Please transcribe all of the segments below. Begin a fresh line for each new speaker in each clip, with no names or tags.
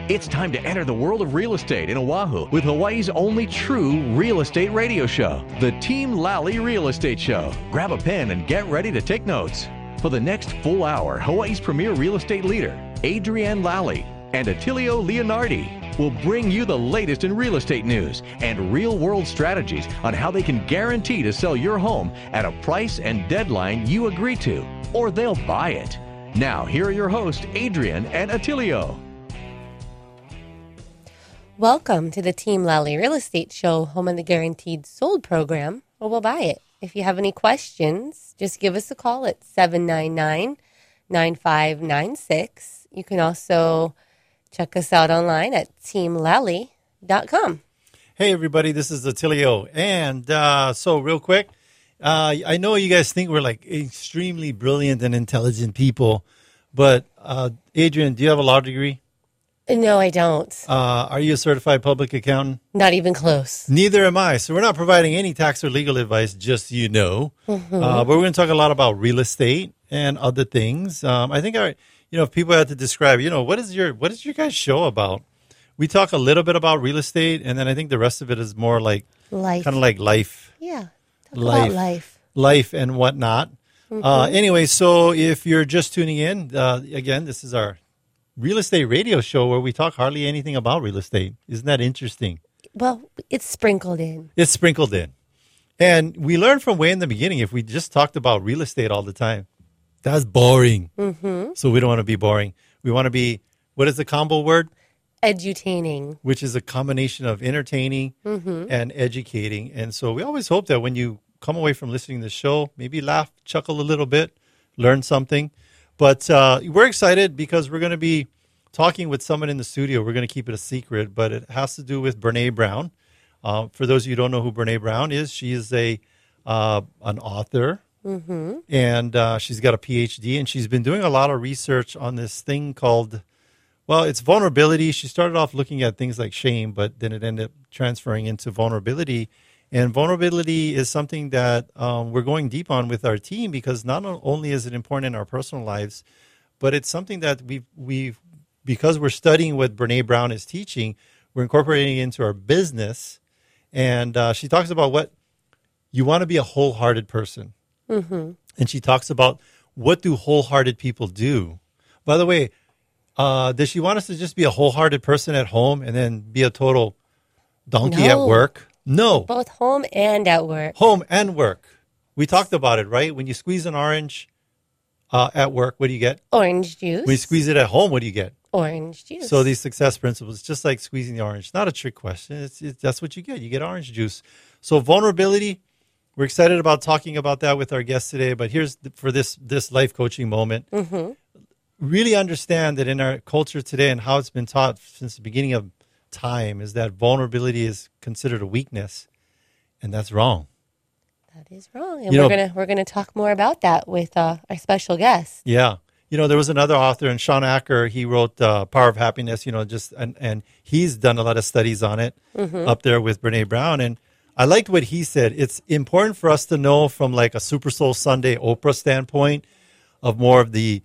It's time to enter the world of real estate in Oahu with Hawaii's only true real estate radio show, the Team Lally Real Estate Show. Grab a pen and get ready to take notes. For the next full hour, Hawaii's premier real estate leader, Adrienne Lally, and Attilio Leonardi will bring you the latest in real estate news and real-world strategies on how they can guarantee to sell your home at a price and deadline you agree to, or they'll buy it. Now, here are your hosts, Adrienne and Attilio.
Welcome to the Team Lally Real Estate Show, home on the Guaranteed Sold program, or we'll buy it. If you have any questions, just give us a call at 799-9596. You can also check us out online at teamlally.com.
Hey, everybody, this is Attilio. And so real quick, I know you guys think we're like extremely brilliant and intelligent people, but Adrienne, do you have a law degree?
No, I don't.
Are you a certified public accountant?
Not even close.
Neither am I. So we're not providing any tax or legal advice, just so you know.
Mm-hmm.
But we're going to talk a lot about real estate and other things. I think, if people had to describe, what is your guys' show about? We talk a little bit about real estate, and then I think the rest of it is more like
life.
Kind of like life.
Yeah, talk about life.
Life and whatnot.
Mm-hmm.
Anyway, so if you're just tuning in, again, this is our real estate radio show where we talk hardly anything about real estate. Isn't that interesting?
Well, it's sprinkled in.
It's sprinkled in. And we learned from way in the beginning, if we just talked about real estate all the time, that's boring.
Mm-hmm.
So we don't want to be boring. We want to be, what is the combo word?
Edutaining.
Which is a combination of entertaining and educating. And so we always hope that when you come away from listening to the show, maybe laugh, chuckle a little bit, learn something. But we're excited because we're going to be talking with someone in the studio. We're going to keep it a secret, but it has to do with Brene Brown. For those of you who don't know who Brene Brown is, she is an author, and she's got a PhD, and she's been doing a lot of research on this thing called, it's vulnerability. She started off looking at things like shame, but then it ended up transferring into vulnerability. And vulnerability is something that we're going deep on with our team because not only is it important in our personal lives, but it's something that we've because we're studying what Brene Brown is teaching, we're incorporating it into our business. And she talks about what you want to be a wholehearted person. Mm-hmm. And she talks about what do wholehearted people do. By the way, does she want us to just be a wholehearted person at home and then be a total donkey at work? No.
Both home and at work.
Home and work. We talked about it, right? When you squeeze an orange at work, what do you get?
Orange juice.
When you squeeze it at home, what do you get?
Orange juice.
So these success principles, just like squeezing the orange. Not a trick question. That's what you get. You get orange juice. So vulnerability, we're excited about talking about that with our guest today. But here's for this life coaching moment. Mm-hmm. Really understand that in our culture today and how it's been taught since the beginning of time is that vulnerability is considered a weakness, and that's wrong.
That is wrong, and we're gonna talk more about that with our special guest.
Yeah, there was another author, and Sean Acker. He wrote Power of Happiness. And he's done a lot of studies on it up there with Brene Brown. And I liked what he said. It's important for us to know from like a Super Soul Sunday Oprah standpoint of more of the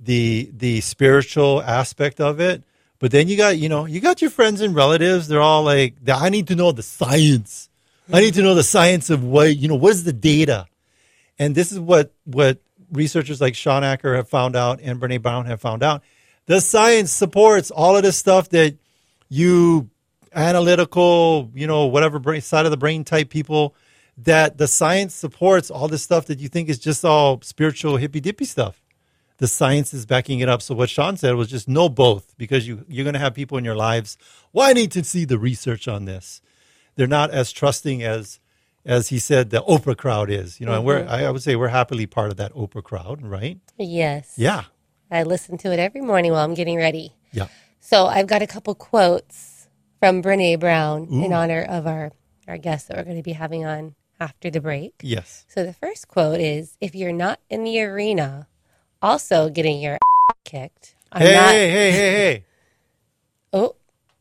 spiritual aspect of it. But then you got your friends and relatives. They're all like, I need to know the science. I need to know the science of what is the data? And this is what researchers like Sean Acker have found out and Brene Brown have found out. The science supports all of this stuff that you analytical, whatever side of the brain type people, that the science supports all this stuff that you think is just all spiritual hippy dippy stuff. The science is backing it up. So what Sean said was just know both because you're going to have people in your lives. Well, I need to see the research on this. They're not as trusting as he said the Oprah crowd is. And I would say we're happily part of that Oprah crowd, right?
Yes.
Yeah.
I listen to it every morning while I'm getting ready.
Yeah.
So I've got a couple quotes from Brene Brown in honor of our guest that we're going to be having on after the break.
Yes.
So the first quote is, if you're not in the arena also getting your kicked.
Hey.
Oh,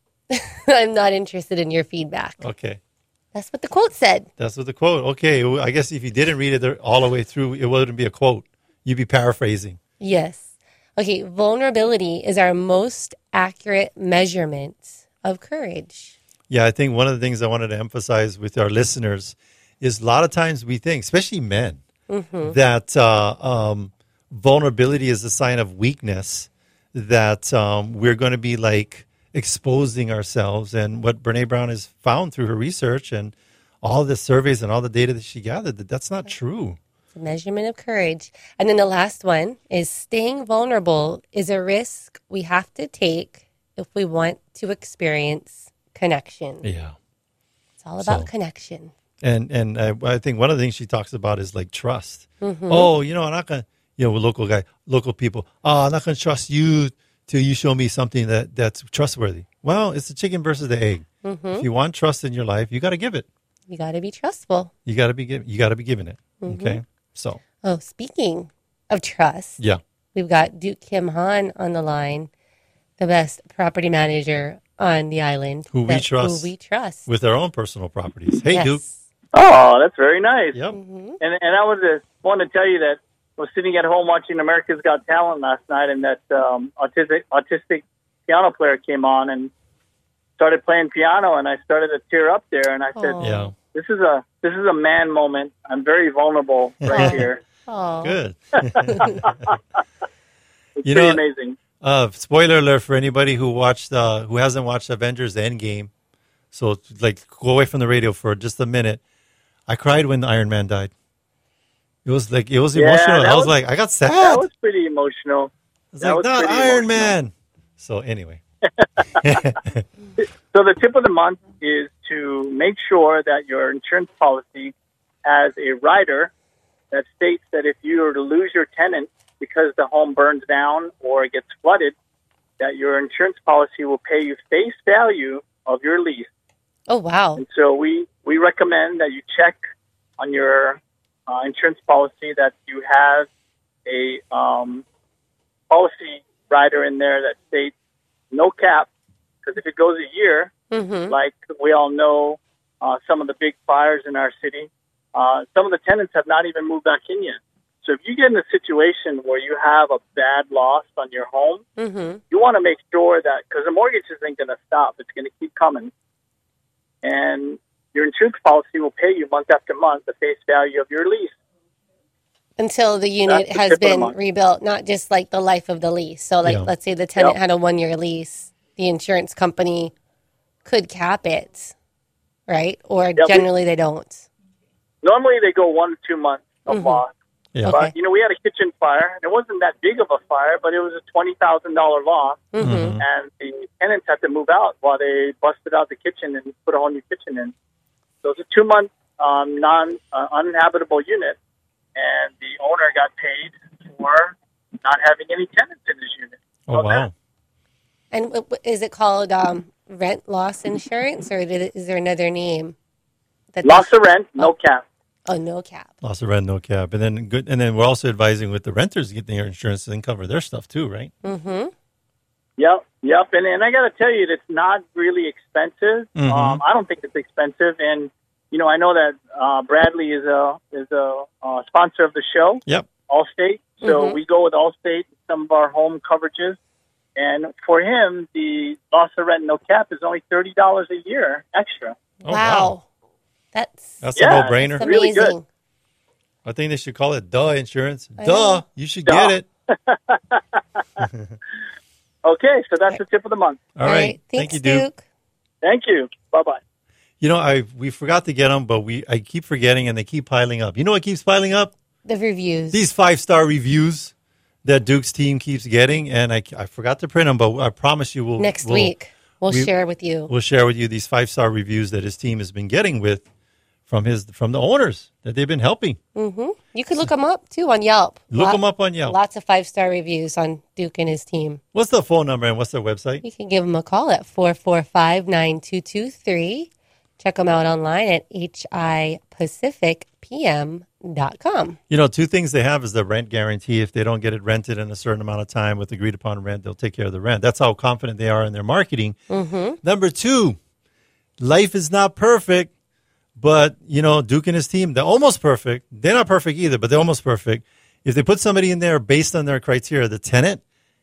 I'm not interested in your feedback.
Okay.
That's what the quote said.
That's what the quote. Okay. Well, I guess if you didn't read it all the way through, it wouldn't be a quote. You'd be paraphrasing.
Yes. Okay. Vulnerability is our most accurate measurement of courage?
Yeah, I think one of the things I wanted to emphasize with our listeners is a lot of times we think, especially men, that vulnerability is a sign of weakness, that we're going to be like exposing ourselves. And what Brene Brown has found through her research and all the surveys and all the data that she gathered, that's not true.
It's a measurement of courage. And then the last one is staying vulnerable is a risk we have to take if we want to experience connection.
Yeah.
It's all about connection.
And I think one of the things she talks about is like trust. Oh, I'm not going to, with local people, I'm not going to trust you till you show me something that's trustworthy. Well, it's the chicken versus the egg. If you want trust in your life, you got to give it.
You got to be trustful.
You got to be giving it. Okay. So.
Oh, speaking of trust.
Yeah.
We've got Duke Kim Han on the line, the best property manager on the island.
Who we trust. With our own personal properties. Hey, Duke.
Oh, that's very nice.
Yep.
And I was want to tell you that I was sitting at home watching America's Got Talent last night, and that autistic piano player came on and started playing piano, and I started to tear up there, and I said,
"Yeah,
this is a man moment. I'm very vulnerable right here."
Oh,
good.
It's pretty amazing.
Spoiler alert for anybody who hasn't watched Avengers Endgame. So, go away from the radio for just a minute. I cried when Iron Man died. It was emotional. I got sad.
That was pretty emotional.
It's like, not Iron Man. So anyway.
So the tip of the month is to make sure that your insurance policy has a rider that states that if you were to lose your tenant because the home burns down or it gets flooded, that your insurance policy will pay you face value of your lease.
Oh, wow.
And so we recommend that you check on your insurance policy that you have a policy rider in there that states no cap, because if it goes a year, like we all know, some of the big fires in our city, some of the tenants have not even moved back in yet. So if you get in a situation where you have a bad loss on your home, you want to make sure that, because the mortgage isn't going to stop, it's going to keep coming. And your insurance policy will pay you month after month the face value of your lease.
Until the unit has been rebuilt, not just like the life of the lease. So let's say the tenant had a 1-year lease, the insurance company could cap it, right? Or generally they don't.
Normally they go 1 to 2 months of loss.
Yeah.
But, we had a kitchen fire, and it wasn't that big of a fire, but it was a $20,000 loss. And the tenants had to move out while they busted out the kitchen and put a whole new kitchen in. So it was a 2-month uninhabitable unit, and the owner got paid for not having any tenants in his unit.
Oh, wow.
And is it called rent loss insurance, or is there another name?
Loss of rent, no cap.
Oh, no cap.
Loss of rent, no cap. And then we're also advising with the renters getting their insurance and cover their stuff too, right?
Mm-hmm. Yep. And I got to tell you, it's not really expensive. I don't think it's expensive. And, I know that Bradley is a sponsor of the show.
Yep.
Allstate. So we go with Allstate in some of our home coverages. And for him, the loss of rent, no cap is only $30 a year extra.
Oh, wow.
That's
a no-brainer.
That's
really good.
I think they should call it Duh Insurance. You should get it.
Okay, so that's the tip of the month.
All right.
Thanks,
Thank you, Duke.
Thank you. Bye-bye.
We forgot to get them, but I keep forgetting, and they keep piling up. You know what keeps piling up?
The reviews.
These 5-star reviews that Duke's team keeps getting, and I forgot to print them, but I promise you
next week we'll share with you.
We'll share with you these 5-star reviews that his team has been getting from the owners that they've been helping.
You could look them up too on Yelp.
Look them up on Yelp.
Lots of 5-star reviews on Duke and his team.
What's the phone number and what's their website?
You can give them a call at 445-9223. Check them out online at hipacificpm.com.
2 things they have is the rent guarantee. If they don't get it rented in a certain amount of time with agreed upon rent, they'll take care of the rent. That's how confident they are in their marketing. Number 2, life is not perfect, but, Duke and his team, they're almost perfect. They're not perfect either, but they're almost perfect. If they put somebody in there based on their criteria, the tenant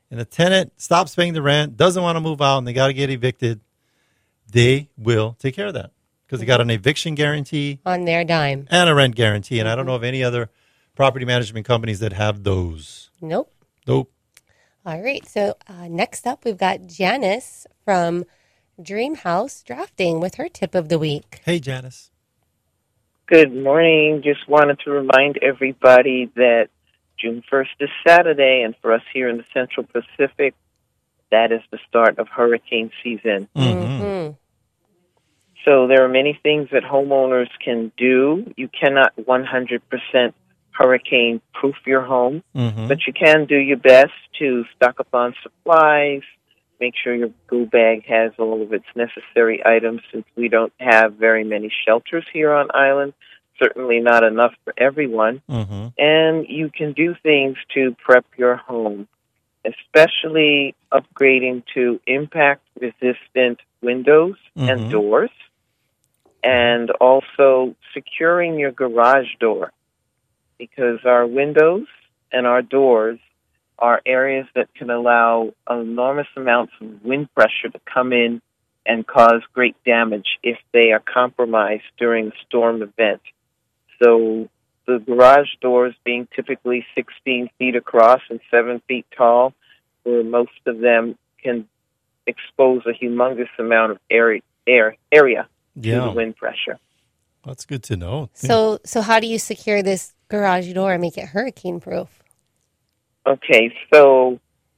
and the tenant stops paying the rent, doesn't want to move out, and they got to get evicted, they will take care of that because they got an eviction guarantee
on their dime
and a rent guarantee. And I don't know of any other property management companies that have those.
Nope.
All
right. So next up, we've got Janice from Dream House Drafting with her tip of the week.
Hey, Janice.
Good morning. Just wanted to remind everybody that June 1st is Saturday, and for us here in the Central Pacific, that is the start of hurricane season.
Mm-hmm.
So there are many things that homeowners can do. You cannot 100% hurricane-proof your home, but you can do your best to stock up on supplies, make sure your go bag has all of its necessary items since we don't have very many shelters here on island, certainly not enough for everyone. And you can do things to prep your home, especially upgrading to impact-resistant windows and doors, and also securing your garage door, because our windows and our doors are areas that can allow enormous amounts of wind pressure to come in and cause great damage if they are compromised during a storm event. So the garage doors being typically 16 feet across and 7 feet tall, where most of them can expose a humongous amount of area to the wind pressure.
That's good to know.
So how do you secure this garage door and make it hurricane proof?
Okay, so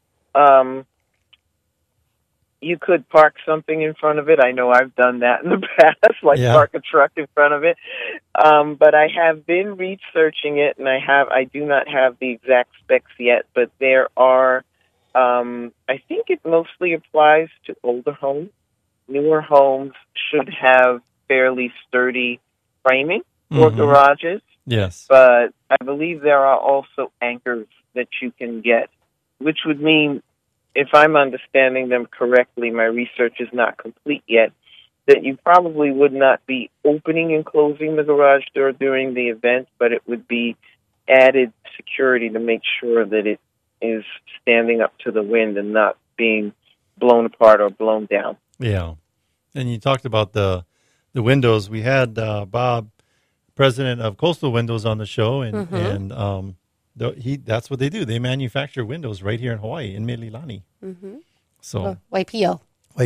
you could park something in front of it. I know I've done that in the past, park a truck in front of it. But I have been researching it, and I do not have the exact specs yet, but there are, I think it mostly applies to older homes. Newer homes should have fairly sturdy framing for garages.
Yes.
But I believe there are also anchors that you can get, which would mean, if I'm understanding them correctly, my research is not complete yet, that you probably would not be opening and closing the garage door during the event, but it would be added security to make sure that it is standing up to the wind and not being blown apart or blown down.
Yeah. And you talked about the windows. We had Bob, president of Coastal Windows, on the show, and that's what they do. They manufacture windows right here in Hawaii, in Mililani. So
Waipio.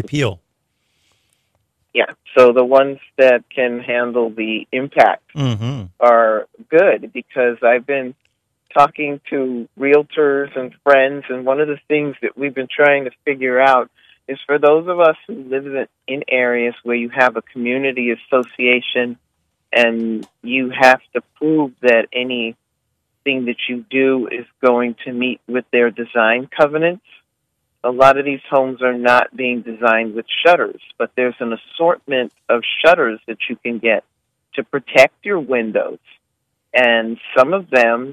Yeah, so the ones that can handle the impact are good, because I've been talking to realtors and friends, and one of the things that we've been trying to figure out is for those of us who live in areas where you have a community association and you have to prove that anything that you do is going to meet with their design covenants. A lot of these homes are not being designed with shutters, but there's an assortment of shutters that you can get to protect your windows. And some of them,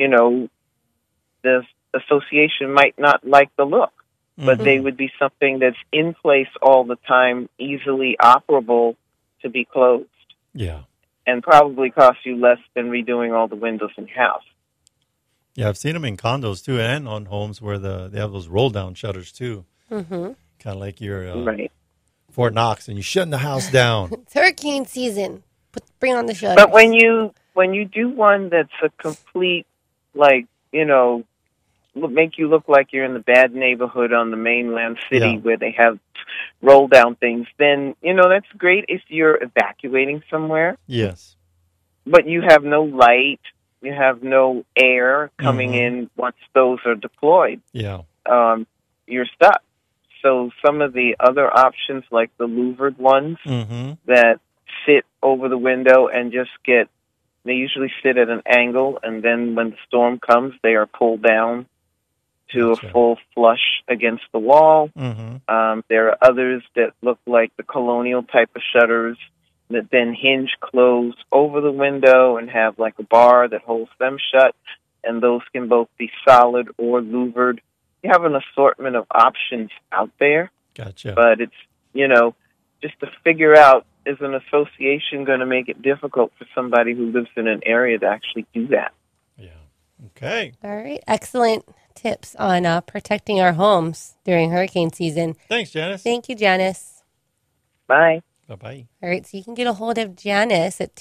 the association might not like the look, but they would be something that's in place all the time, easily operable to be closed.
Yeah.
And probably cost you less than redoing all the windows in your house.
Yeah, I've seen them in condos too, and on homes where they have those roll-down shutters too. Kind of like your Fort Knox, and you're shutting the house down.
It's hurricane season. Bring on the shutters.
But when you do one that's a complete, make you look like you're in the bad neighborhood on the mainland city where they have roll-down things, then, that's great if you're evacuating somewhere.
Yes.
But you have no light. You have no air coming in once those are deployed.
Yeah.
You're stuck. So some of the other options, like the louvered ones that sit over the window and they usually sit at an angle, and then when the storm comes, they are pulled down to a full flush against the wall. There are others that look like the colonial type of shutters that then hinge close over the window and have like a bar that holds them shut, and those can both be solid or louvered. You have an assortment of options out there.
Gotcha.
But it's, just to figure out, is an association going to make it difficult for somebody who lives in an area to actually do that?
Yeah. Okay.
All right. Excellent tips on protecting our homes during hurricane season.
Thanks, Janice.
Thank you, Janice.
Bye.
Bye-bye.
All right, so you can get a hold of Janice at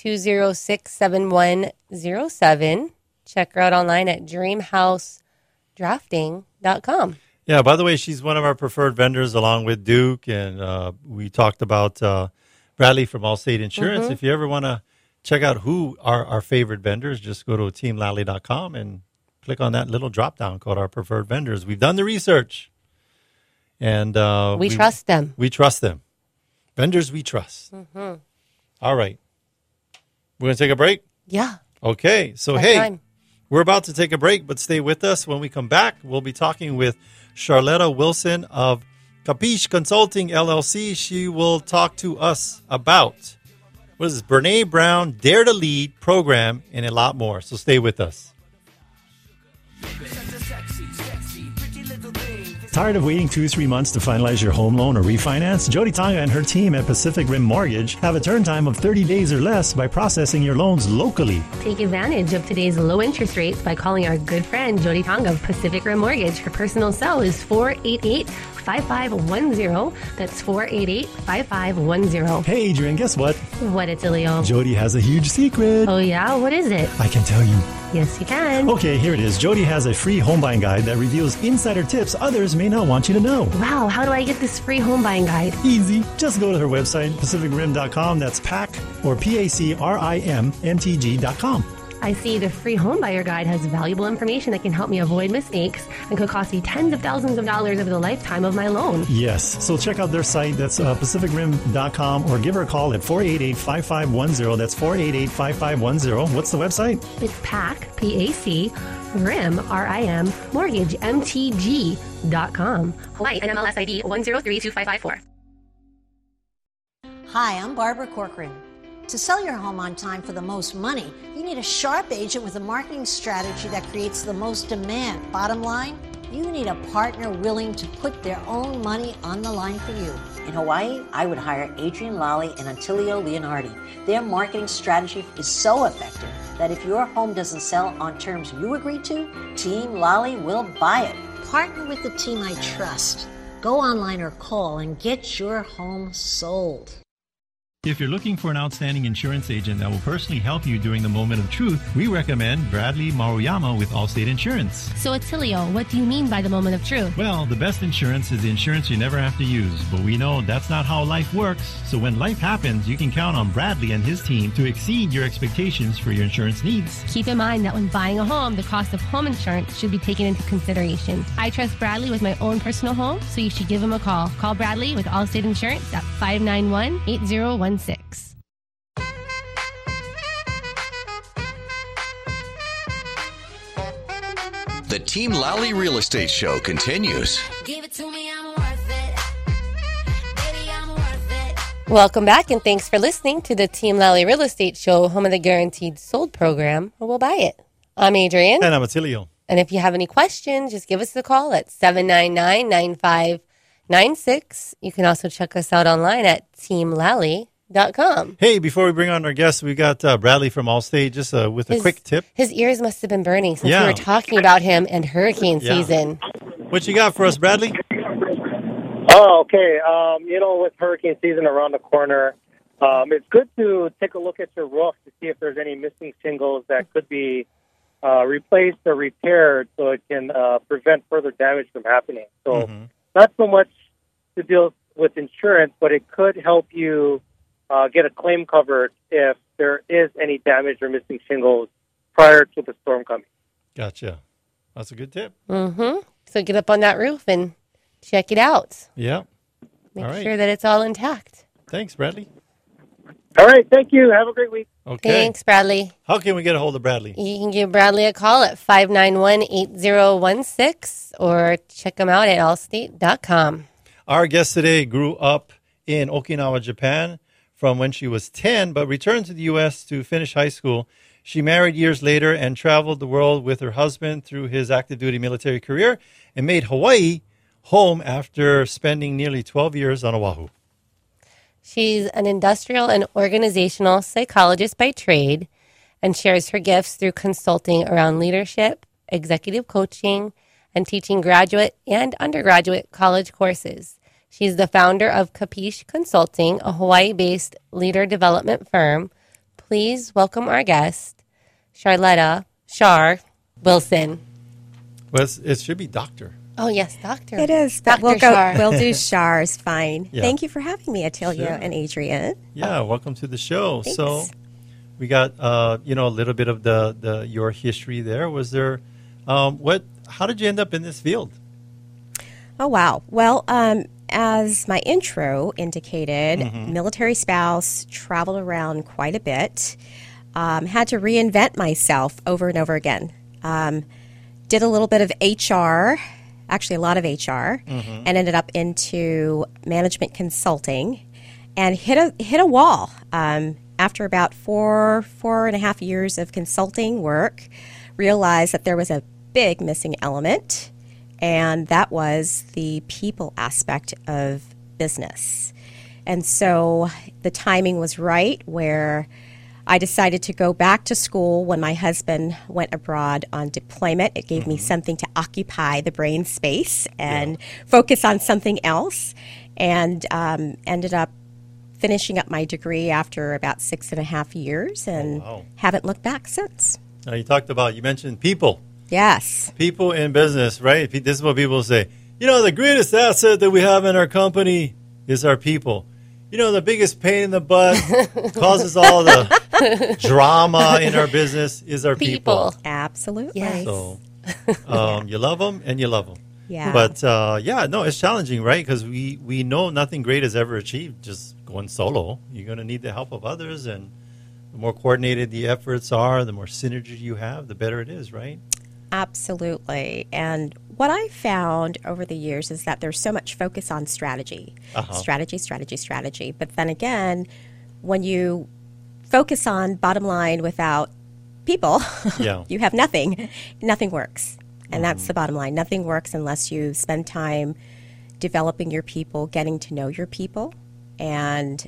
206-7107. Check her out online at dreamhousedrafting.com.
Yeah, by the way, she's one of our preferred vendors along with Duke, and we talked about Bradley from Allstate Insurance. If you ever want to check out who are our favorite vendors, just go to teamlally.com and click on that little drop-down called our preferred vendors. We've done the research, and
we trust them.
We trust them. Vendors we trust. All right. We're going to take a break?
Yeah.
Okay. So, we're about to take a break, but stay with us. When we come back, we'll be talking with Charletta Wilson of Capiche Consulting, LLC. She will talk to us about, what is this, Brene Brown Dare to Lead program and a lot more. So stay with us.
Tired of waiting 2-3 months to finalize your home loan or refinance? Jody Tonga and her team at Pacific Rim Mortgage have a turn time of 30 days or less by processing your loans locally.
Take advantage of today's low interest rates by calling our good friend Jody Tonga of Pacific Rim Mortgage. Her personal cell is 488-5510. That's 488-5510.
Hey, Adrian, guess what?
What, Attilio?
Jody has a huge secret.
Oh, yeah? What is it?
I can tell you.
Yes, you can.
Okay, here it is. Jody has a free home buying guide that reveals insider tips others may not want you to know.
Wow, how do I get this free home buying guide?
Easy. Just go to her website, pacificrim.com. That's PAC or PACRIMMTG.com.
I see the free home buyer guide has valuable information that can help me avoid mistakes and could cost me tens of thousands of dollars over the lifetime of my loan.
Yes. So check out their site. That's pacificrim.com or give her a call at 488-5510. That's 488-5510. What's the website?
It's PAC, P-A-C, RIM, R-I-M, Mortgage, MTG.com. Hawaii, NMLS ID 1032554.
Hi, I'm Barbara Corcoran. To sell your home on time for the most money, you need a sharp agent with a marketing strategy that creates the most demand. Bottom line, you need a partner willing to put their own money on the line for you.
In Hawaii, I would hire Adrian Lally and Antilio Leonardi. Their marketing strategy is so effective that if your home doesn't sell on terms you agree to, Team Lally will buy it.
Partner with the team I trust. Go online or call and get your home sold.
If you're looking for an outstanding insurance agent that will personally help you during the moment of truth, we recommend Bradley Maruyama with Allstate Insurance.
So, Attilio, what do you mean by the moment of truth?
Well, the best insurance is the insurance you never have to use, but we know that's not how life works. So when life happens, you can count on Bradley and his team to exceed your expectations for your insurance needs.
Keep in mind that when buying a home, the cost of home insurance should be taken into consideration. I trust Bradley with my own personal home, so you should give him a call. Call Bradley with Allstate Insurance at 591-8016.
The Team Lally Real Estate Show continues.
Give it to me, I'm worth it. Baby, I'm worth it.
Welcome back, and thanks for listening to the Team Lally Real Estate Show, home of the Guaranteed Sold program, or we'll buy it. I'm Adrian.
And I'm Attilio.
And if you have any questions, just give us a call at 799-9596. You can also check us out online at teamlally.com.
Hey, before we bring on our guests, we got Bradley from Allstate just with a quick tip.
His ears must have been burning since we were talking about him and hurricane season.
What you got for us, Bradley?
Oh, okay. With hurricane season around the corner, it's good to take a look at your roof to see if there's any missing shingles that could be replaced or repaired so it can prevent further damage from happening. So not so much to deal with insurance, but it could help you get a claim covered if there is any damage or missing shingles prior to the storm coming.
Gotcha. That's a good tip.
So get up on that roof and check it out.
Yeah.
Make sure that it's all intact.
Thanks, Bradley.
All right. Thank you. Have a great week.
Okay.
Thanks, Bradley.
How can we get a hold of Bradley?
You can give Bradley a call at 591-8016 or check him out at allstate.com.
Our guest today grew up in Okinawa, Japan from when she was 10, but returned to the U.S. to finish high school. She married years later and traveled the world with her husband through his active duty military career and made Hawaii home after spending nearly 12 years on Oahu.
She's an industrial and organizational psychologist by trade and shares her gifts through consulting around leadership, executive coaching, and teaching graduate and undergraduate college courses. She's the founder of Capiche Consulting, a Hawaii-based leader development firm. Please welcome our guest, Charletta Shar Wilson.
Well, it should be doctor.
Oh, yes, doctor.
It is. But
Dr. Shar.
we'll do Shar is fine.
Yeah.
Thank you for having me, Attilio
Sure.
and Adrian.
Yeah, welcome to the show.
Thanks.
So we got, a little bit of the your history there. Was there, how did you end up in this field?
Oh, wow. Well, as my intro indicated, military spouse, traveled around quite a bit, had to reinvent myself over and over again. Did a little bit of HR, actually a lot of HR, and ended up into management consulting and hit a wall. After about four and a half years of consulting work, realized that there was a big missing element, and that was the people aspect of business. And so the timing was right where I decided to go back to school when my husband went abroad on deployment. It gave me something to occupy the brain space and focus on something else, and ended up finishing up my degree after about 6.5 years and haven't looked back since.
Now you mentioned people.
Yes.
People in business, right? This is what people say. The greatest asset that we have in our company is our people. The biggest pain in the butt causes all the drama in our business is our people.
Absolutely.
Yes.
So you love them and you love them.
Yeah.
But, it's challenging, right? Because we know nothing great is ever achieved just going solo. You're going to need the help of others, and the more coordinated the efforts are, the more synergy you have, the better it is, right?
Absolutely. And what I found over the years is that there's so much focus on strategy. Strategy. But then again, when you focus on bottom line without people, you have nothing. Nothing works. And that's the bottom line. Nothing works unless you spend time developing your people, getting to know your people, and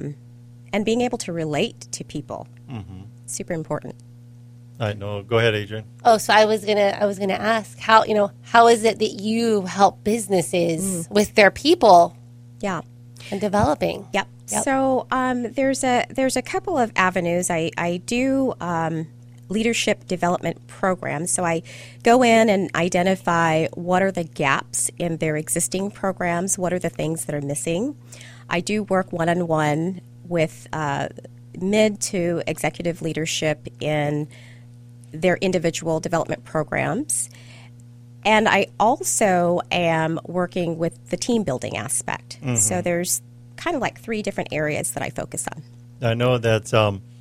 being able to relate to people. Super important.
I know. Go ahead, Adrian.
Oh, so I was gonna ask how is it that you help businesses with their people?
Yeah.
And developing.
Yep. So there's a couple of avenues. I do leadership development programs. So I go in and identify what are the gaps in their existing programs, what are the things that are missing. I do work one-on-one with mid to executive leadership in their individual development programs. And I also am working with the team building aspect. So there's kind of like 3 different areas that I focus on.
I know that,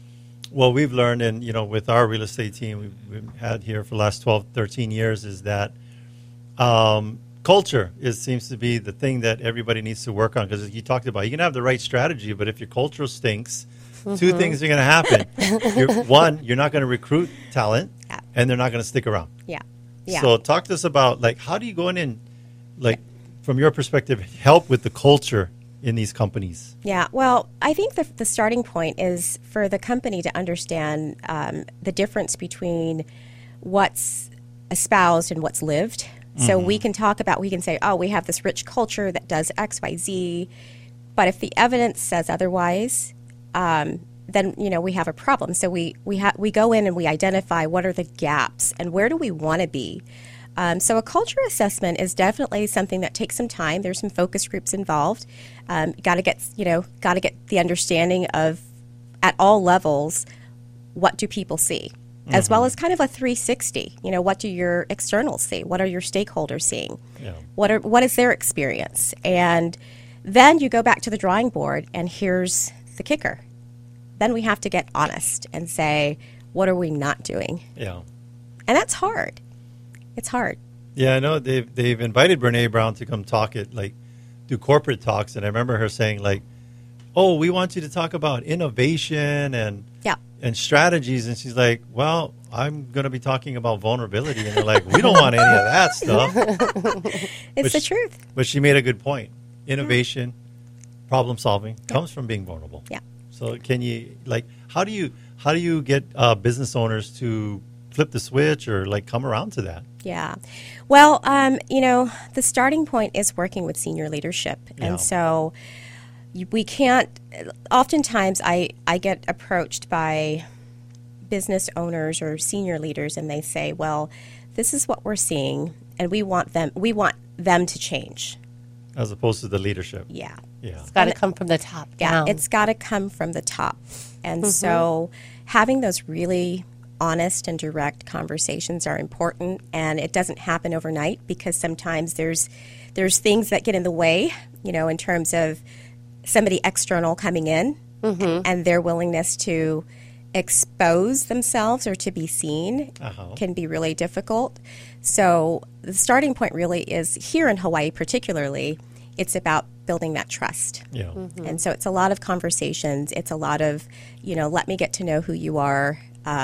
we've learned, and, with our real estate team we've had here for the last 12, 13 years, is that culture seems to be the thing that everybody needs to work on. Because you talked about, you can have the right strategy, but if your culture stinks, 2 things are going to happen. You're not going to recruit talent, and they're not going to stick around.
Yeah.
So talk to us about, how do you go in and, from your perspective, help with the culture in these companies?
Yeah, well, I think the starting point is for the company to understand the difference between what's espoused and what's lived. So we can say, oh, we have this rich culture that does X, Y, Z. But if the evidence says otherwise, then we have a problem. So we go in and we identify what are the gaps and where do we want to be. So a culture assessment is definitely something that takes some time. There's some focus groups involved. Got to get the understanding of at all levels, what do people see, as well as kind of a 360. What do your externals see? What are your stakeholders seeing?
Yeah.
What is their experience? And then you go back to the drawing board, and here's the kicker. Then we have to get honest and say, what are we not doing?
Yeah.
And that's hard. It's hard.
Yeah, I know they've invited Brene Brown to come talk at do corporate talks, and I remember her saying "Oh, we want you to talk about innovation and strategies," and she's like, "Well, I'm going to be talking about vulnerability," and they're like, "We don't want any of that stuff."
It's the truth.
But she made a good point. Innovation, problem solving comes from being vulnerable.
Yeah.
So can you how do you get business owners to flip the switch or come around to that?
Yeah. Well, the starting point is working with senior leadership. Yeah. And so we can't, oftentimes I get approached by business owners or senior leaders, and they say, well, this is what we're seeing, and we want them to change.
As opposed to the leadership.
Yeah.
Yeah. It's got to come from the top down.
Yeah, it's got to come from the top. And so having those really honest and direct conversations are important, and it doesn't happen overnight because sometimes there's things that get in the way, in terms of somebody external coming in and their willingness to expose themselves or to be seen can be really difficult. So the starting point really is here in Hawaii particularly, it's about building that trust.
Yeah.
And so it's a lot of conversations. It's a lot of, let me get to know who you are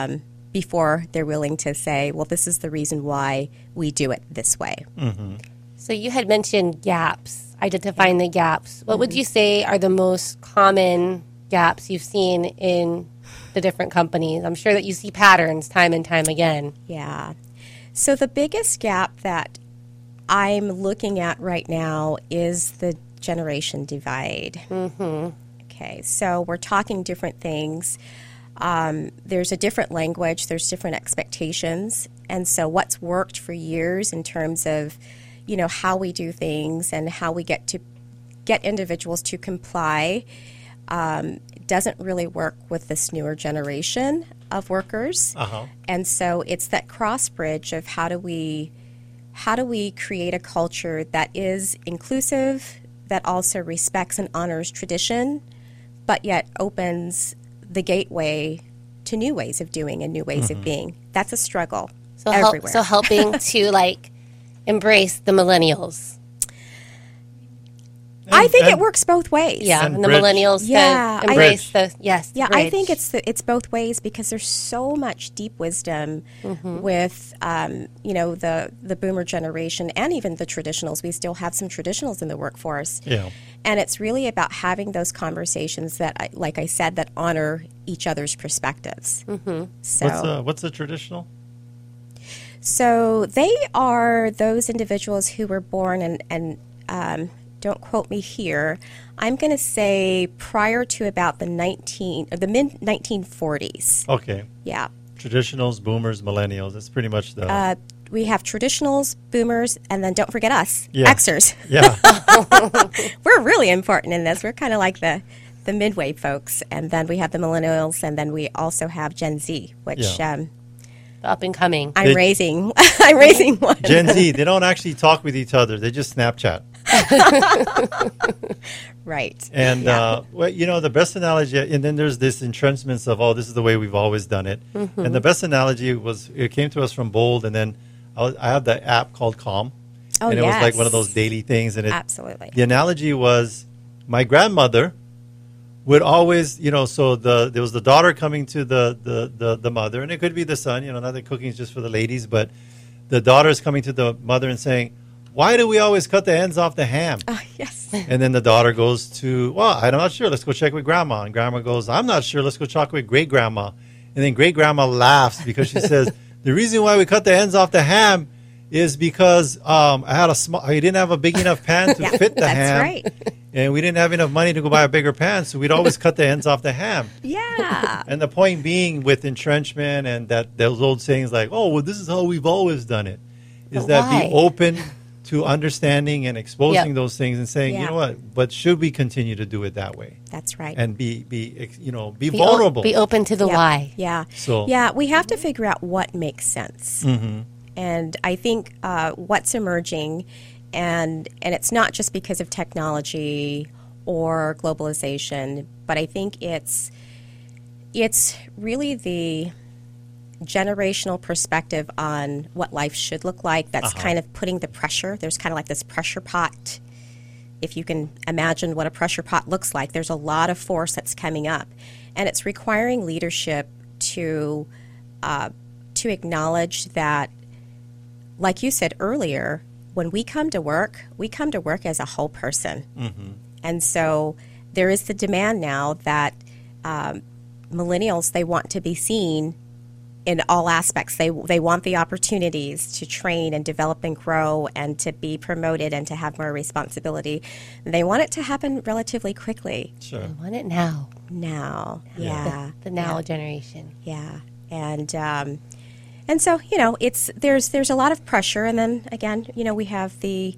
before they're willing to say, well, this is the reason why we do it this way.
So you had mentioned gaps, identifying the gaps. What would you say are the most common gaps you've seen in the different companies? I'm sure that you see patterns time and time again.
Yeah. So the biggest gap that I'm looking at right now is the generation divide. Okay, so we're talking different things. There's a different language, there's different expectations, and so what's worked for years in terms of, how we do things and how we get individuals to comply doesn't really work with this newer generation of workers. And so it's that cross bridge of how do we create a culture that is inclusive, that also respects and honors tradition, but yet opens the gateway to new ways of doing and new ways of being. That's a struggle everywhere.
So helping to embrace the millennials.
I think it works both ways.
Yeah, and the millennials embrace
I think it's both ways because there's so much deep wisdom with the boomer generation and even the traditionals. We still have some traditionals in the workforce.
Yeah.
And it's really about having those conversations that, like I said, that honor each other's perspectives. So
what's a traditional?
So they are those individuals who were born and don't quote me here, I'm going to say prior to about the mid-1940s.
Okay.
Yeah.
Traditionals, boomers, millennials. That's pretty much the...
we have traditionals, boomers, and then don't forget us, Xers.
Yeah.
We're really important in this. We're kind of like the midway folks. And then we have the millennials, and then we also have Gen Z, which...
up and coming.
I'm raising one.
Gen Z, they don't actually talk with each other. They just Snapchat.
Right.
And, the best analogy, and then there's this entrenchments of, this is the way we've always done it. And the best analogy it came to us from Bold, and then I have the app called Calm.
Oh,
and it was like one of those daily things. And
absolutely.
The analogy was my grandmother would always, so there was the daughter coming to the mother, and it could be the son, not that cooking is just for the ladies, but the daughter's coming to the mother and saying, why do we always cut the ends off the ham?
Yes.
And then the daughter goes to, I'm not sure. Let's go check with grandma. And grandma goes, I'm not sure. Let's go check with great grandma. And then great grandma laughs because she says, the reason why we cut the ends off the ham is because I didn't have a big enough pan to fit the ham.
That's right.
And we didn't have enough money to go buy a bigger pan, so we'd always cut the ends off the ham.
Yeah.
And the point being with entrenchment and that those old sayings like, this is how we've always done it, is be open to understanding and exposing those things and saying, you know what, but should we continue to do it that way?
That's right.
And be vulnerable.
Be open to the why.
Yeah.
So
we have to figure out what makes sense. And I think what's emerging, and it's not just because of technology or globalization, but I think it's really the generational perspective on what life should look like that's kind of putting the pressure. There's kind of like this pressure pot. If you can imagine what a pressure pot looks like, there's a lot of force that's coming up. And it's requiring leadership to acknowledge that, like you said earlier, when we come to work as a whole person. And so there is the demand now that millennials, they want to be seen in all aspects. They want the opportunities to train and develop and grow and to be promoted and to have more responsibility. They want it to happen relatively quickly.
Sure.
They want it now.
Now, yeah.
The now generation.
Yeah. And so, you know, there's a lot of pressure. And then again, you know, we have the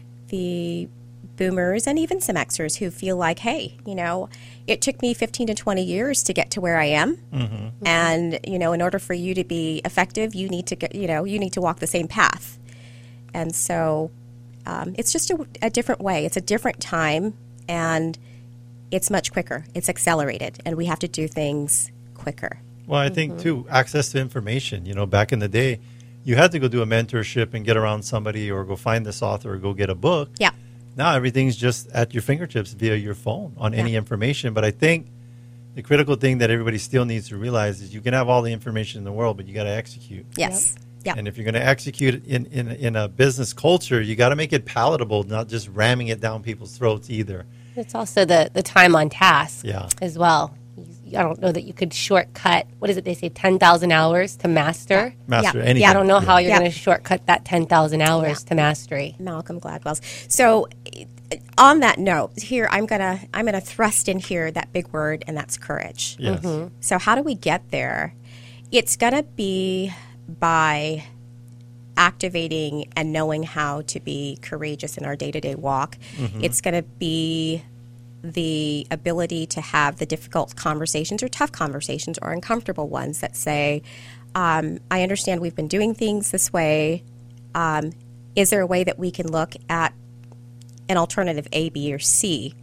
boomers and even some Xers who feel like, hey, you know, it took me 15 to 20 years to get to where I am. Mm-hmm. And, you know, in order for you to be effective, you need to get, you know, you need to walk the same path. And so it's just a different way. It's a different time, and it's much quicker. It's accelerated, and we have to do things quicker.
Well, I think, too, access to information. You know, back in the day, you had to go do a mentorship and get around somebody or go find this author or go get a book.
Yeah.
Now everything's just at your fingertips via your phone on any information. But I think the critical thing that everybody still needs to realize is you can have all the information in the world, but you got to execute.
Yes. Yep.
And if you're going to execute in a business culture, you got to make it palatable, not just ramming it down people's throats either.
It's also the time on task
Yeah.
as well. I don't know that you could shortcut, what is it they say, 10,000 hours to master?
Master
Yeah.
anything.
Yeah.
I don't know how you're going to shortcut that 10,000 hours to mastery.
Malcolm Gladwell's. So, on that note, here I'm gonna thrust in here that big word, and that's courage.
Yes.
Mm-hmm.
So, how do we get there? It's gonna be by activating and knowing how to be courageous in our day-to-day walk. Mm-hmm. It's gonna be the ability to have the difficult conversations or tough conversations or uncomfortable ones that say, I understand we've been doing things this way. Is there a way that we can look at an alternative A, B, or C?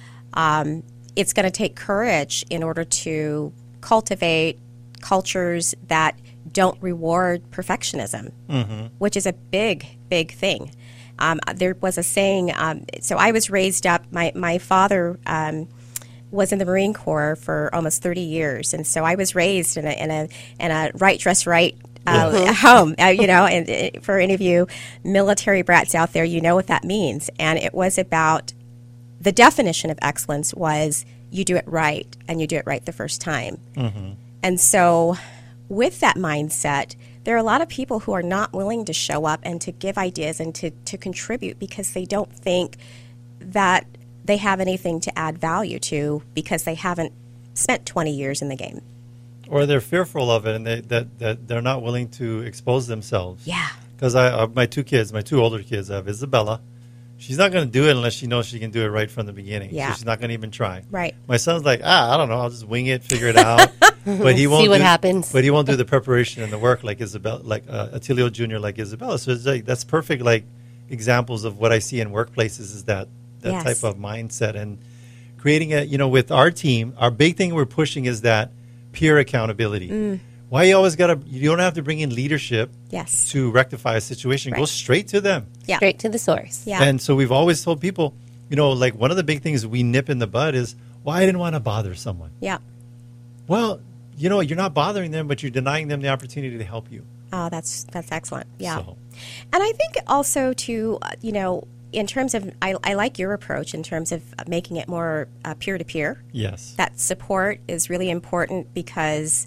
It's going to take courage in order to cultivate cultures that don't reward perfectionism, which is a big, big thing. There was a saying, so I was raised up, my father was in the Marine Corps for almost 30 years, and so I was raised in a right dress right home, you know, and for any of you military brats out there, you know what that means. And it was about, the definition of excellence was you do it right, and you do it right the first time. Mm-hmm. And so with that mindset, there are a lot of people who are not willing to show up and to give ideas and to contribute because they don't think that they have anything to add value to because they haven't spent 20 years in the game.
Or they're fearful of it, and that they're not willing to expose themselves.
Yeah.
Because my two older kids, I have Isabella. She's not going to do it unless she knows she can do it right from the beginning.
Yeah.
So she's not going to even try.
Right.
My son's like, I don't know, I'll just wing it, figure it out. But he won't
see what happens.
But he won't do the preparation and the work like Isabella, like Attilio Jr., like Isabella. So it's like, that's perfect, like examples of what I see in workplaces is that
Yes.
type of mindset. And creating with our team, our big thing we're pushing is that peer accountability. Why you don't have to bring in leadership to rectify a situation. Right. Go straight to them.
Yeah.
Straight to the source.
Yeah.
And so we've always told people, like one of the big things we nip in the bud is, well, I didn't want to bother someone.
Yeah.
Well, you're not bothering them, but you're denying them the opportunity to help you.
Oh, that's excellent. Yeah.
So.
And I think also to, in terms of, I like your approach in terms of making it more peer-to-peer.
Yes.
That support is really important because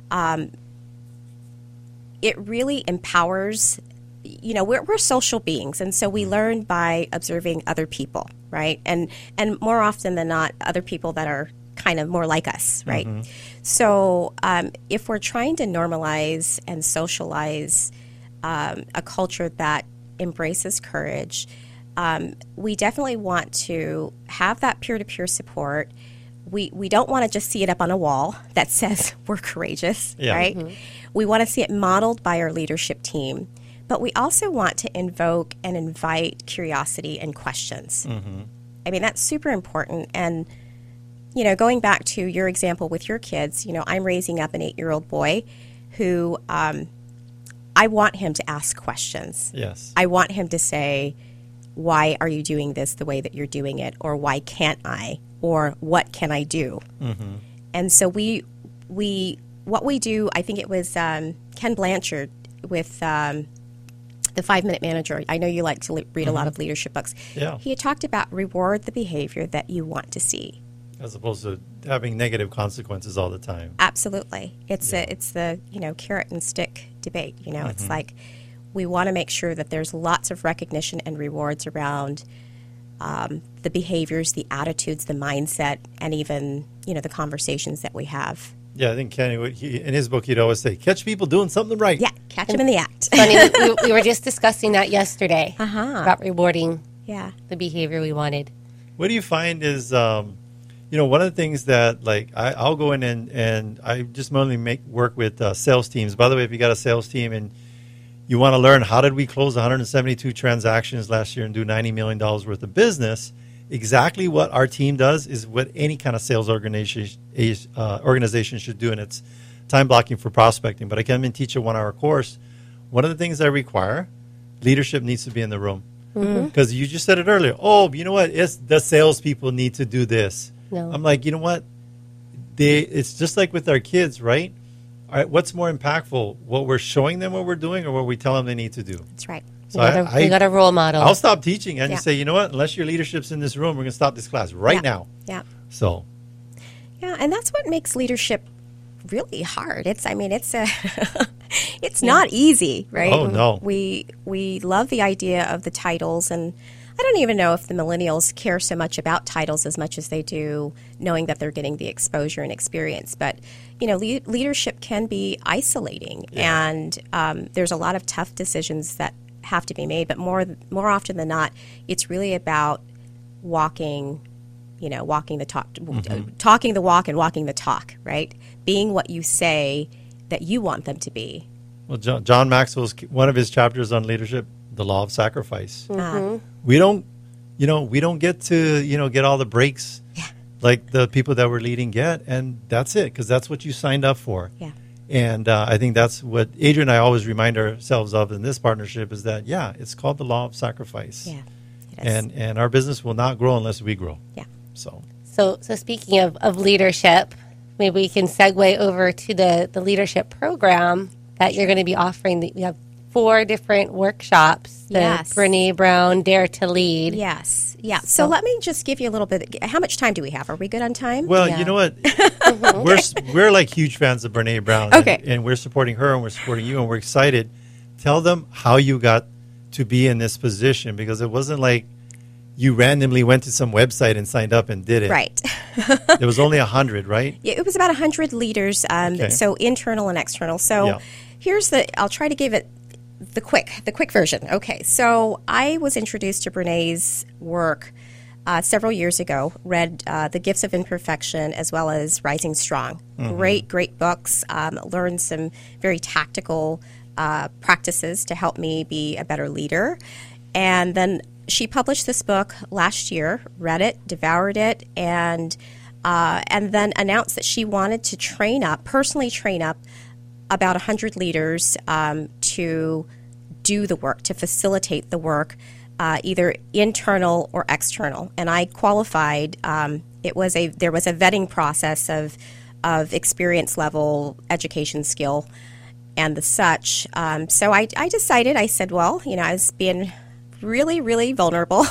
it really empowers, we're social beings, and so we learn by observing other people, right? And more often than not, other people that are kind of more like us, right? Mm-hmm. So if we're trying to normalize and socialize a culture that embraces courage, we definitely want to have that peer-to-peer support. We don't want to just see it up on a wall that says we're courageous, right? Mm-hmm. We want to see it modeled by our leadership team, but we also want to invoke and invite curiosity and questions. Mm-hmm. I mean, that's super important. And, going back to your example with your kids, I'm raising up an 8-year-old boy who I want him to ask questions.
Yes.
I want him to say, why are you doing this the way that you're doing it? Or why can't I? Or what can I do? Mm-hmm. And so what we do, I think it was Ken Blanchard with the 5-Minute Manager. I know you like to read a lot of leadership books.
Yeah.
He had talked about reward the behavior that you want to see.
as opposed to having negative consequences all the time.
Absolutely. It's the, carrot and stick debate. It's like we want to make sure that there's lots of recognition and rewards around the behaviors, the attitudes, the mindset, and even, the conversations that we have.
Yeah, I think Kenny, in his book, he'd always say, catch people doing something right.
Yeah, catch them in the act.
Funny, we were just discussing that yesterday about rewarding the behavior we wanted.
What do you find is, one of the things that, like, I'll go in and I just mainly work with sales teams. By the way, if you got a sales team and you want to learn how did we close 172 transactions last year and do $90 million worth of business, exactly what our team does is what any kind of sales organization should do, and it's time blocking for prospecting. But I come and teach a 1-hour course. One of the things I require, leadership needs to be in the room. Because you just said it earlier. Oh, you know what? It's the salespeople need to do this.
No.
I'm like, you know what? It's just like with our kids, right? All right, what's more impactful? What we're showing them what we're doing or what we tell them they need to do?
That's right.
So
you got a role model.
I'll stop teaching and just say, you know what? Unless your leadership's in this room, we're going to stop this class right now.
Yeah.
So.
Yeah, and that's what makes leadership really hard. It's not easy, right?
Oh, no.
We love the idea of the titles, and I don't even know if the millennials care so much about titles as much as they do knowing that they're getting the exposure and experience. But, leadership can be isolating, and there's a lot of tough decisions that have to be made, but more often than not, it's really about walking the talk, talking the walk and walking the talk, right? Being what you say that you want them to be.
Well, John Maxwell's one of his chapters on leadership, the law of sacrifice. We don't get to get all the breaks like the people that we're leading get, and that's it, because that's what you signed up for.
Yeah.
And I think that's what Adrian and I always remind ourselves of in this partnership is that, it's called the law of sacrifice.
Yeah, it is.
And our business will not grow unless we grow.
Yeah.
So
speaking of leadership, maybe we can segue over to the leadership program that you're going to be offering. We have 4 different workshops. The Brene Brown Dare to Lead.
Yes. Yeah. So let me just give you a little bit. How much time do we have? Are we good on time?
Well, you know what? We're like huge fans of Brene Brown.
Okay.
And we're supporting her and we're supporting you and we're excited. Tell them how you got to be in this position, because it wasn't like you randomly went to some website and signed up and did it.
Right.
There was only 100, right?
Yeah, it was about 100 leaders, so internal and external. So I'll try to give it the quick version. Okay, so I was introduced to Brene's work several years ago, read The Gifts of Imperfection as well as Rising Strong. Great books, learned some very tactical practices to help me be a better leader. And then she published this book last year, read it, devoured it, and then announced that she wanted to personally train up about 100 leaders to do the work, to facilitate the work, either internal or external. And I qualified. There was a vetting process of experience level, education skill, and the such. So I decided. I said, well, I was being really, really vulnerable.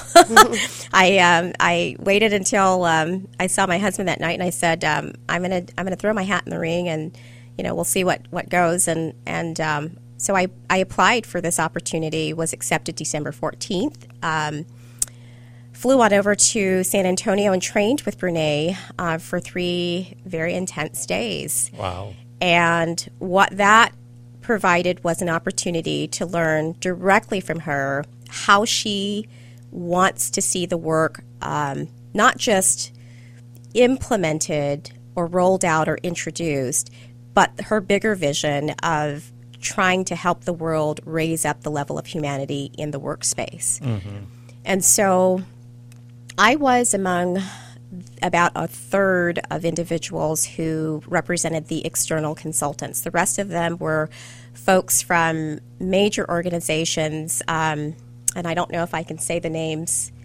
I waited until I saw my husband that night, and I said, I'm gonna throw my hat in the ring, and we'll see what goes. And so I applied for this opportunity, was accepted December 14th. Flew on over to San Antonio and trained with Brene for 3 very intense days.
Wow! And
what that provided was an opportunity to learn directly from her how she wants to see the work not just implemented or rolled out or introduced, but her bigger vision of trying to help the world raise up the level of humanity in the workspace. And so I was among about a third of individuals who represented the external consultants. The rest of them were folks from major organizations, and I don't know if I can say the names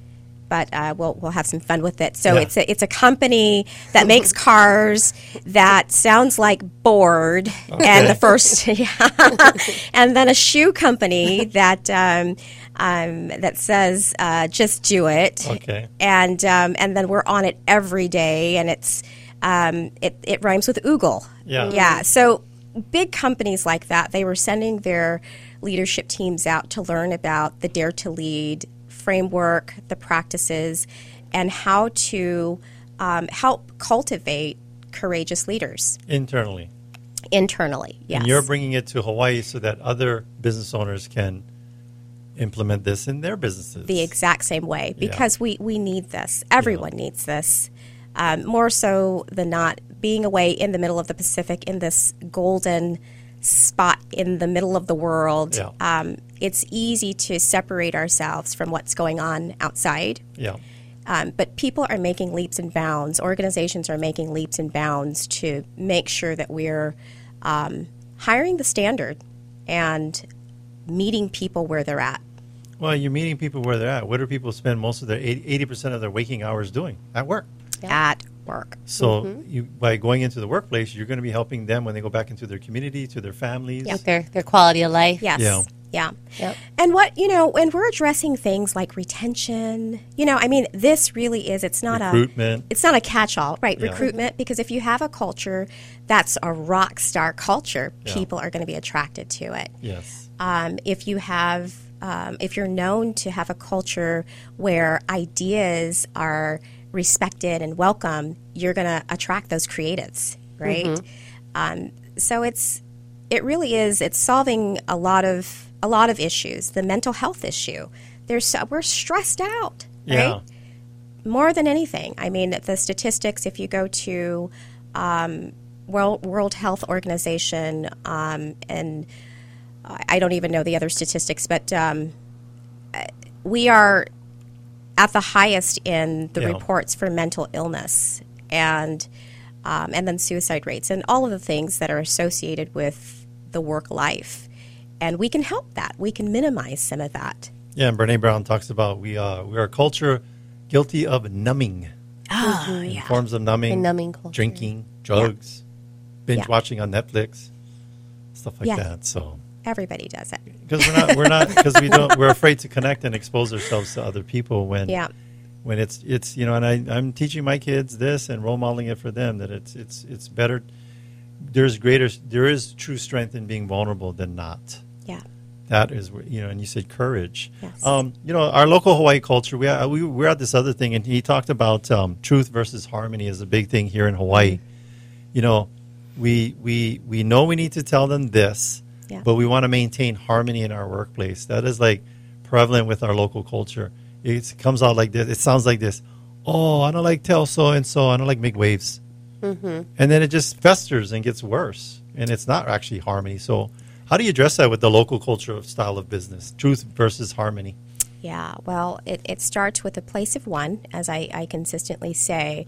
but we'll have some fun with it. So it's a company that makes cars that sounds like Bored, and the first, and then a shoe company that that says just do it, and then we're on it every day, and it rhymes with Oogle. So big companies like that, they were sending their leadership teams out to learn about the Dare to Lead framework, the practices, and how to help cultivate courageous leaders.
Internally,
yes.
And you're bringing it to Hawaii so that other business owners can implement this in their businesses.
The exact same way, because we need this. Everyone needs this. More so than not, being away in the middle of the Pacific in this golden spot in the middle of the world, it's easy to separate ourselves from what's going on outside. But people are making leaps and bounds. Organizations are making leaps and bounds to make sure that we're hiring the standard and meeting people where they're at.
Well, you're meeting people where they're at. What do people spend most of their 80% of their waking hours doing? At work.
At work.
So by going into the workplace, you're going to be helping them when they go back into their community, to their families.
Their quality of life.
Yes. And when we're addressing things like retention, this really is, it's not a catch-all, right? Recruitment, because if you have a culture that's a rock star culture, people are going to be attracted to it.
Yes.
If you're known to have a culture where ideas are respected and welcome, you're going to attract those creatives, right? So it really is. It's solving a lot of issues. The mental health issue. We're stressed out, right? More than anything. I mean, the statistics. If you go to World Health Organization, and I don't even know the other statistics, but we are at the highest in the reports for mental illness and then suicide rates and all of the things that are associated with the work life. And we can help that. We can minimize some of that.
Yeah, and Brene Brown talks about we are a culture guilty of numbing. Forms of numbing.
The numbing culture.
Drinking, drugs, binge watching on Netflix, stuff like that. So
everybody does it.
Because we're afraid to connect and expose ourselves to other people when it's and I'm teaching my kids this and role modeling it for them, that it's better. There is true strength in being vulnerable than not. That is, and you said courage.
Yes.
Our local Hawaii culture, we're at this other thing, and he talked about truth versus harmony is a big thing here in Hawaii. We know we need to tell them this, but we want to maintain harmony in our workplace. That is like prevalent with our local culture. It comes out like this. It sounds like this. Oh, I don't like tell so and so. I don't like make waves. And then it just festers and gets worse, and it's not actually harmony. So how do you address that with the local culture of style of business, truth versus harmony?
Yeah, well, it starts with a place of one, as I consistently say.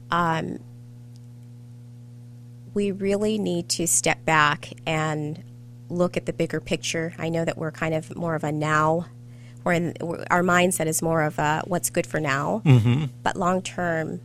We really need to step back and look at the bigger picture. I know that we're kind of more of a now, our mindset is more of a what's good for now, but long term,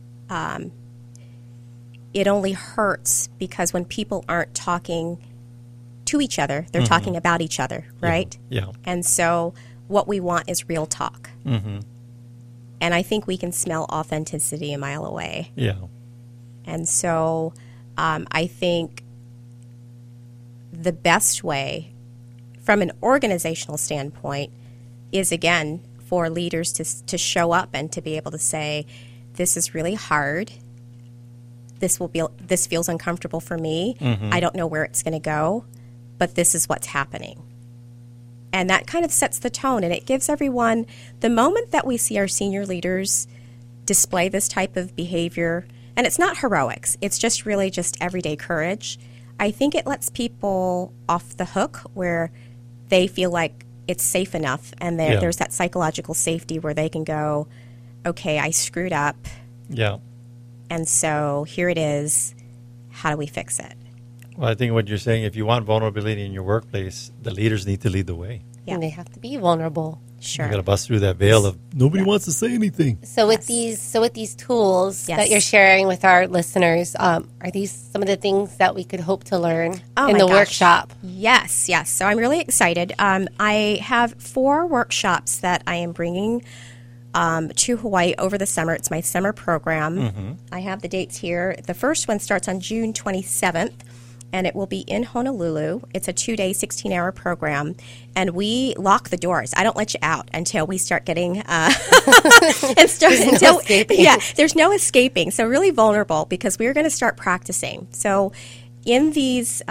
it only hurts because when people aren't talking to each other, they're talking about each other, right? And so what we want is real talk. And I think we can smell authenticity a mile away. And so I think the best way from an organizational standpoint is, again, for leaders to show up and to be able to say, this is really hard. This feels uncomfortable for me. I don't know where it's going to go, but this is what's happening. And that kind of sets the tone, and it gives everyone, the moment that we see our senior leaders display this type of behavior, and it's not heroics, it's just really just everyday courage, I think it lets people off the hook where they feel like it's safe enough, and there's that psychological safety where they can go, okay, I screwed up. And so here it is. How do we fix it?
Well, I think what you're saying, if you want vulnerability in your workplace, the leaders need to lead the way.
And they have to be vulnerable.
Sure.
You got to bust through that veil of nobody wants to say anything.
So with these tools that you're sharing with our listeners, are these some of the things that we could hope to learn in the workshop?
Yes. So I'm really excited. I have 4 workshops that I am bringing to Hawaii over the summer. It's my summer program. I have the dates here. The first one starts on June 27th. And it will be in Honolulu. It's a 2-day, 16-hour program, and we lock the doors. I don't let you out until we start getting there's no escaping. So really vulnerable because we're going to start practicing. So in these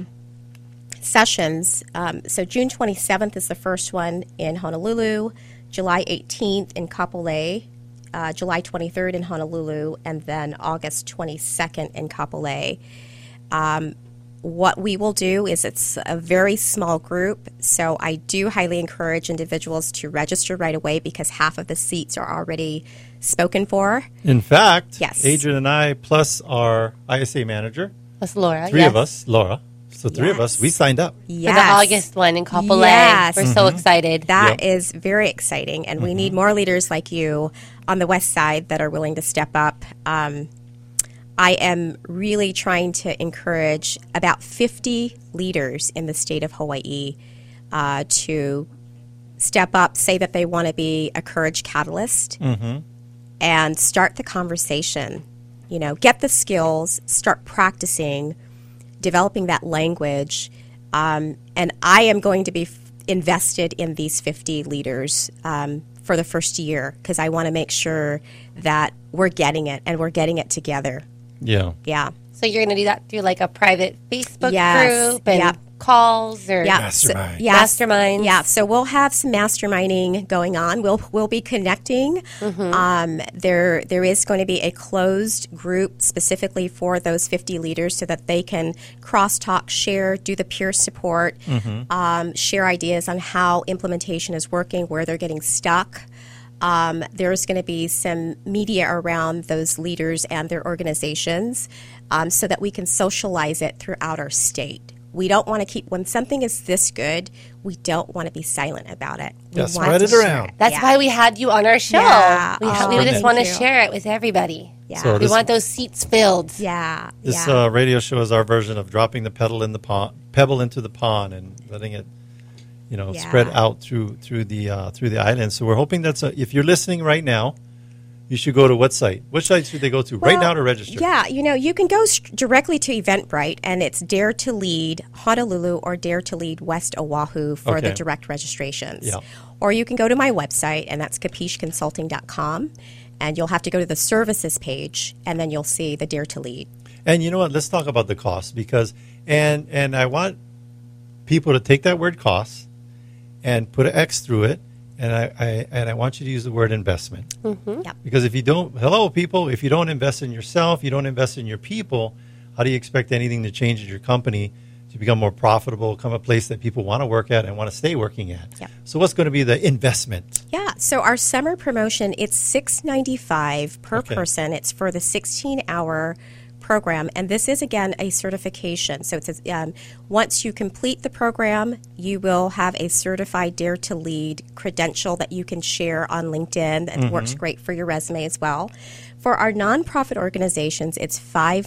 sessions, so June 27th is the first one in Honolulu, July 18th in Kapolei, July 23rd in Honolulu, and then August 22nd in Kapolei. What we will do is it's a very small group, so I do highly encourage individuals to register right away because half of the seats are already spoken for.
In fact,
yes.
Adrian and I, plus our ISA manager,
plus Laura,
3 of us, Laura. So 3 of us, we signed up.
For the August one in Kapolei.
Yes.
We're so excited.
That is very exciting, and we need more leaders like you on the West Side that are willing to step up. I am really trying to encourage about 50 leaders in the state of Hawaii to step up, say that they want to be a courage catalyst, and start the conversation. You know, get the skills, start practicing, developing that language. And I am going to be invested in these 50 leaders for the first year because I want to make sure that we're getting it and we're getting it together. Yeah.
So you're going to do that through like a private Facebook group and calls or masterminds?
Yeah. So we'll have some masterminding going on. We'll be connecting. There is going to be a closed group specifically for those 50 leaders so that they can crosstalk, share, do the peer support, share ideas on how implementation is working, where they're getting stuck. There's going to be some media around those leaders and their organizations so that we can socialize it throughout our state. We don't want to keep, when something is this good, we don't want to be silent about it.
Spread it around.
That's why we had you on our show.
Yeah.
We just want to share it with everybody.
Yeah.
So
we want those seats filled.
This radio show is our version of dropping the pebble into the pond and letting it spread out through the island. So we're hoping that's if you're listening right now, you should go to what site? Which site should they go to right now to register?
Yeah, you can go directly to Eventbrite, and it's Dare to Lead Honolulu or Dare to Lead West Oahu for the direct registrations. Yeah. Or you can go to my website, and that's capishconsulting.com, and you'll have to go to the services page, and then you'll see the Dare to Lead.
And you know what? Let's talk about the cost because, and I want people to take that word cost and put an X through it. And I want you to use the word investment. Because if you don't, if you don't invest in yourself, you don't invest in your people, how do you expect anything to change at your company to become more profitable, become a place that people want to work at and want to stay working at? So what's going to be the investment?
So our summer promotion, it's $695 per person. It's for the 16-hour program, and this is again a certification. So it says once you complete the program, you will have a certified Dare to Lead credential that you can share on LinkedIn. That works great for your resume as well. For our nonprofit organizations, it's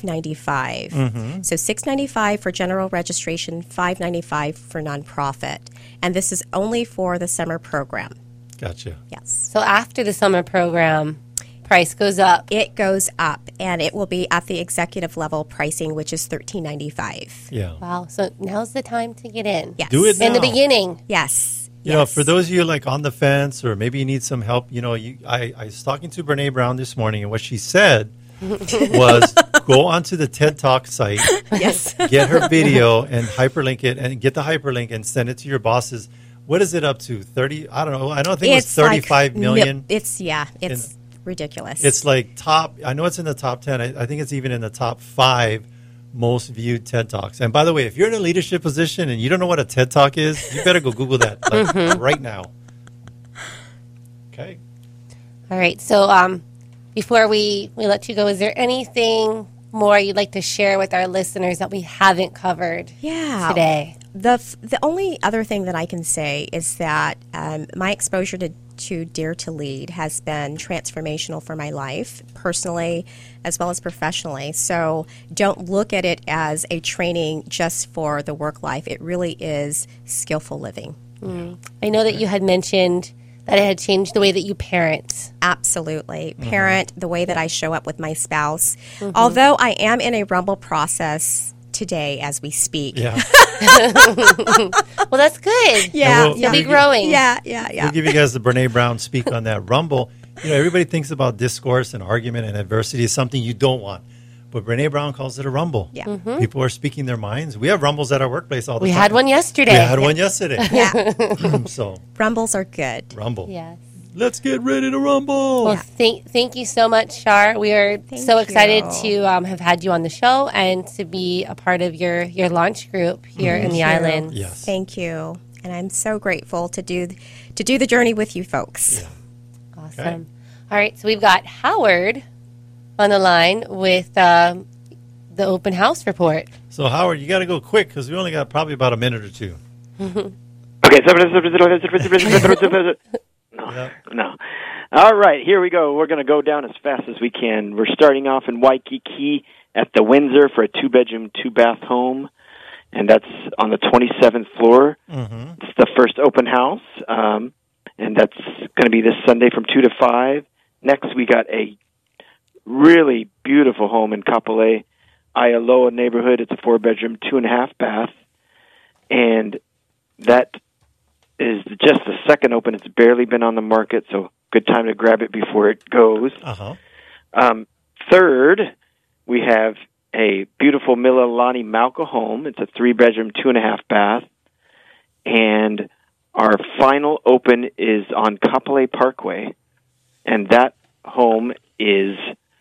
$595. So $695 for general registration, $595 for nonprofit, and this is only for the summer program.
Gotcha.
Yes.
So after the summer program, price goes up.
It goes up, and it will be at the executive level pricing, which is $1395.
Yeah.
Wow. So now's the time to get in.
Yes.
Do it now.
In the beginning.
Yes.
You know, for those of you like on the fence, or maybe you need some help, I was talking to Brene Brown this morning, and what she said was go onto the TED Talk site, get her video and hyperlink it, and get the hyperlink and send it to your bosses. What is it up to? 30? I don't know. I don't think it's 35 million.
It's ridiculous.
It's like I know it's in the top 10. I think it's even in the top 5 most viewed TED Talks. And by the way, if you're in a leadership position and you don't know what a TED Talk is, you better go Google that right now. Okay.
All right. So before we let you go, is there anything more you'd like to share with our listeners that we haven't covered today?
The only other thing that I can say is that my exposure to Dare to Lead has been transformational for my life, personally as well as professionally. So don't look at it as a training just for the work life. It really is skillful living.
I know that you had mentioned that it had changed the way that you parent.
Absolutely. Parent, the way that I show up with my spouse. Although I am in a rumble process today as we speak.
Yeah.
Well, that's good.
Yeah.
You'll be growing.
Yeah.
We'll give you guys the Brene Brown speak on that rumble. Everybody thinks about discourse and argument and adversity as something you don't want. But Brene Brown calls it a rumble.
Yeah.
People are speaking their minds. We have rumbles at our workplace all the time.
We had one yesterday.
Yeah.
So
rumbles are good.
Rumble.
Yes.
Let's get ready to rumble.
Well, thank you so much, Shar. We are so excited to have had you on the show and to be a part of your launch group here in the islands.
Yes.
Thank you. And I'm so grateful to do the journey with you folks.
Yeah.
Awesome.
Okay.
All right, so we've got Howard on the line with the open house report.
So, Howard, you got to go quick because we only got probably about a minute or two.
Okay. No. All right, here we go. We're going to go down as fast as we can. We're starting off in Waikiki at the Windsor for a 2-bedroom, 2-bath home, and that's on the 27th floor. It's the first open house, and that's going to be this Sunday from 2 to 5. Next, we got a really beautiful home in Kapolei, Aialoa neighborhood. It's a 4-bedroom, 2.5-bath, and that is just the second open. It's barely been on the market, so good time to grab it before it goes. Third, we have a beautiful Mililani Mauka home. It's a 3-bedroom, 2.5-bath, and our final open is on Kapolei Parkway, and that home is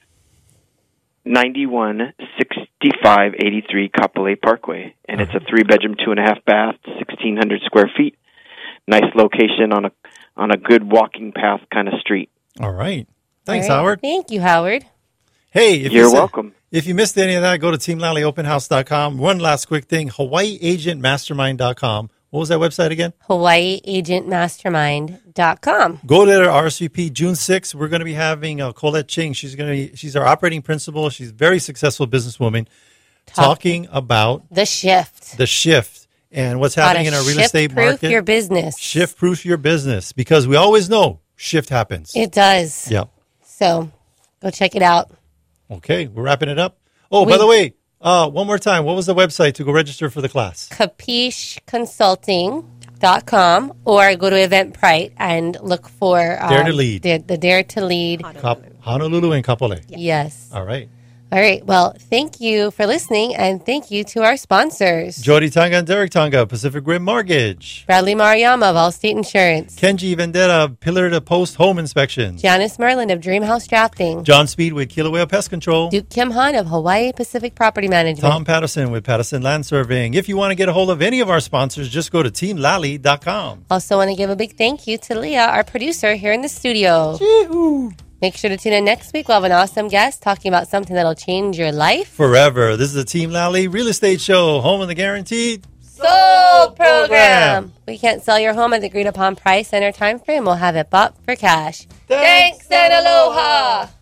916583 Kapolei Parkway, and it's a 3-bedroom, 2.5-bath, 1,600 square feet. Nice location on a good walking path kind of street.
All right. Thanks, Howard.
Thank you, Howard.
Hey,
you're welcome.
If you missed any of that, go to TeamLallyOpenHouse.com. One last quick thing, HawaiiAgentMastermind.com. What was that website again?
HawaiiAgentMastermind.com.
Go to our RSVP June 6th. We're going to be having Colette Ching. She's our operating principal. She's a very successful businesswoman talking about
the shift.
And what's happening in our real estate market.
Shift-proof your business.
Shift-proof your business. Because we always know shift happens.
It does.
Yeah. So
go check it out.
Okay, we're wrapping it up. Oh, by the way, one more time, what was the website to go register for the class?
CapicheConsulting.com, or go to Eventbrite and look for
Dare to Lead.
The Dare to Lead.
Honolulu and Kapolei.
Yes.
All right.
All right. Well, thank you for listening, and thank you to our sponsors.
Jody Tonga and Derek Tonga, Pacific Rim Mortgage.
Bradley Mariyama of Allstate Insurance.
Kenji Vendetta, Pillar to Post Home Inspections.
Janice Merlin of Dream House Drafting.
John Speed with Kilauea Pest Control.
Duke Kim Han of Hawaii Pacific Property Management.
Tom Patterson with Patterson Land Surveying. If you want to get a hold of any of our sponsors, just go to TeamLally.com.
Also want to give a big thank you to Leah, our producer here in the studio.
Yee-hoo.
Make sure to tune in next week. We'll have an awesome guest talking about something that'll change your life
forever. This is the Team Lally Real Estate Show, home of the guaranteed
sold program. We can't sell your home at the agreed upon price and or time frame. We'll have it bought for cash. Thanks and aloha.